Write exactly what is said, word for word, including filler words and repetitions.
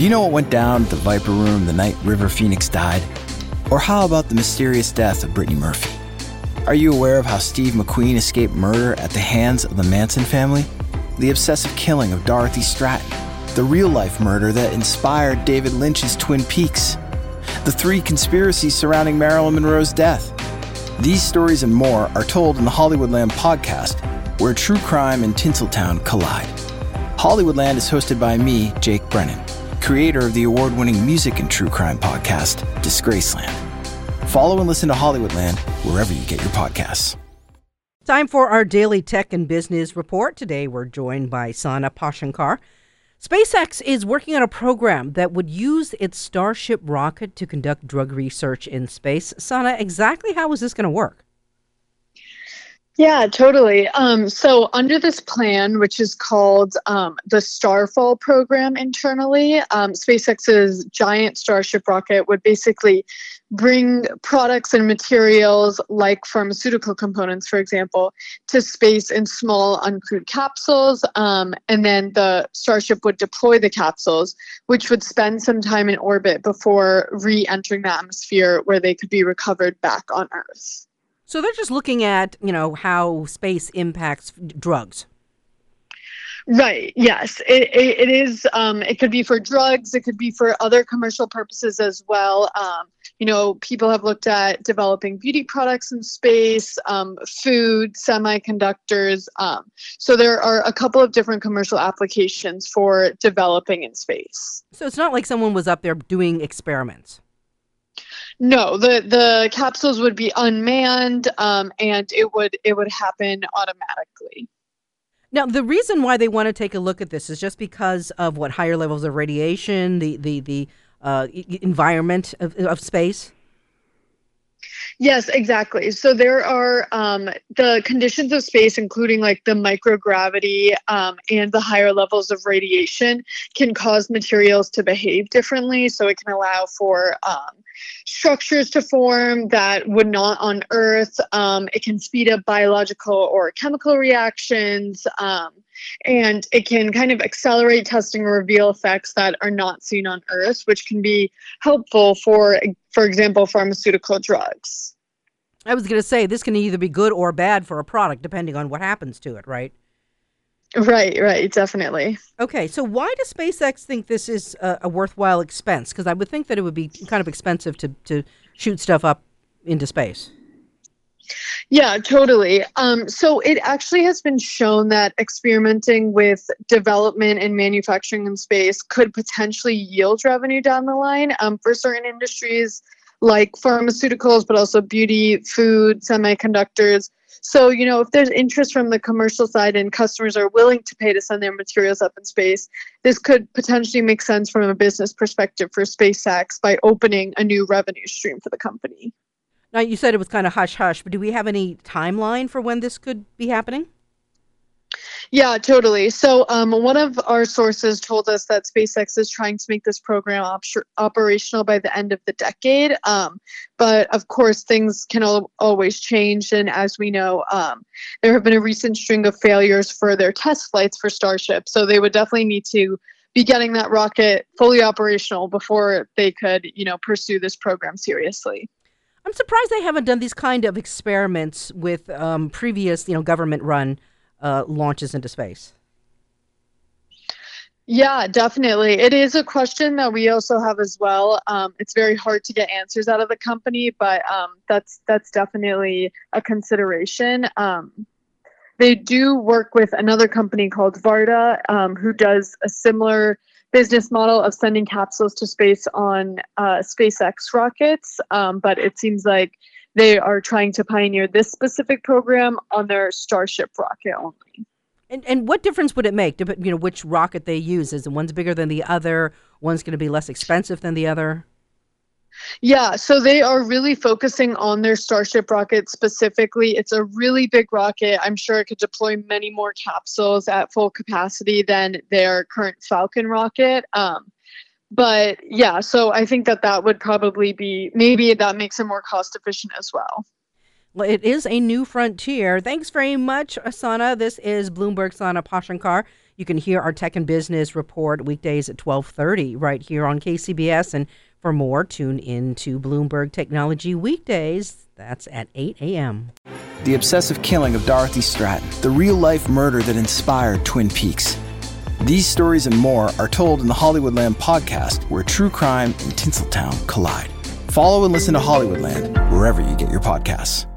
Do you know what went down at the Viper Room the night River Phoenix died? Or how about the mysterious death of Brittany Murphy? Are you aware of how Steve McQueen escaped murder at the hands of the Manson family? The obsessive killing of Dorothy Stratton? The real-life murder that inspired David Lynch's Twin Peaks? The three conspiracies surrounding Marilyn Monroe's death? These stories and more are told in the Hollywoodland podcast, where true crime and Tinseltown collide. Hollywoodland is hosted by me, Jake Brennan, creator of the award-winning music and true crime podcast, Disgraceland. Follow and listen to Hollywoodland wherever you get your podcasts. Time for our daily tech and business report. Today we're joined by Sana Pashankar. SpaceX is working on a program that would use its Starship rocket to conduct drug research in space. Sana, exactly how is this going to work? Yeah, totally. Um, so under this plan, which is called um, the Starfall program internally, um, SpaceX's giant Starship rocket would basically bring products and materials like pharmaceutical components, for example, to space in small uncrewed capsules. Um, and then the Starship would deploy the capsules, which would spend some time in orbit before re-entering the atmosphere where they could be recovered back on Earth. So they're just looking at, you know, how space impacts drugs. Right. Yes, it, it, it is. Um, it could be for drugs. It could be for other commercial purposes as well. Um, you know, people have looked at developing beauty products in space, um, food, semiconductors. Um, so there are a couple of different commercial applications for developing in space. So it's not like someone was up there doing experiments. No, the, the capsules would be unmanned, um, and it would it would happen automatically. Now, the reason why they want to take a look at this is just because of what higher levels of radiation, the the the uh, environment of, of space. Yes, exactly. So there are um, the conditions of space, including like the microgravity um, and the higher levels of radiation, can cause materials to behave differently. So it can allow for um, structures to form that would not on Earth. Um, it can speed up biological or chemical reactions. Um, and it can kind of accelerate testing or reveal effects that are not seen on Earth, which can be helpful for, for example, pharmaceutical drugs. I was going to say, this can either be good or bad for a product, depending on what happens to it, right? Right, right, definitely. Okay, so why does SpaceX think this is a, a worthwhile expense? Because I would think that it would be kind of expensive to, to shoot stuff up into space. Yeah, totally. Um, so it actually has been shown that experimenting with development and manufacturing in space could potentially yield revenue down the line um, for certain industries like pharmaceuticals, but also beauty, food, semiconductors. So, you know, if there's interest from the commercial side and customers are willing to pay to send their materials up in space, this could potentially make sense from a business perspective for SpaceX by opening a new revenue stream for the company. Now, you said it was kind of hush-hush, but do we have any timeline for when this could be happening? Yeah, totally. So um, one of our sources told us that SpaceX is trying to make this program op- operational by the end of the decade. Um, but of course, things can al- always change. And as we know, um, there have been a recent string of failures for their test flights for Starship. So they would definitely need to be getting that rocket fully operational before they could, you know, pursue this program seriously. I'm surprised they haven't done these kind of experiments with um, previous, you know, government-run uh, launches into space. Yeah, definitely. It is a question that we also have as well. Um, it's very hard to get answers out of the company, but um, that's that's definitely a consideration. Um, they do work with another company called Varda, um, who does a similar business model of sending capsules to space on uh, SpaceX rockets, um, but it seems like they are trying to pioneer this specific program on their Starship rocket only. And and what difference would it make, to, you know, which rocket they use? Is the one's bigger than the other? One's going to be less expensive than the other? Yeah, so they are really focusing on their Starship rocket specifically. It's a really big rocket. I'm sure it could deploy many more capsules at full capacity than their current Falcon rocket. Um, but yeah, so I think that that would probably be, maybe that makes it more cost efficient as well. Well, it is a new frontier. Thanks very much, Sana. This is Bloomberg Sana Pashankar. You can hear our Tech and Business Report weekdays at twelve thirty right here on K C B S. And for more, tune in to Bloomberg Technology weekdays. That's at eight a.m. The obsessive killing of Dorothy Stratton, the real-life murder that inspired Twin Peaks. These stories and more are told in the Hollywoodland podcast, where true crime and Tinseltown collide. Follow and listen to Hollywoodland wherever you get your podcasts.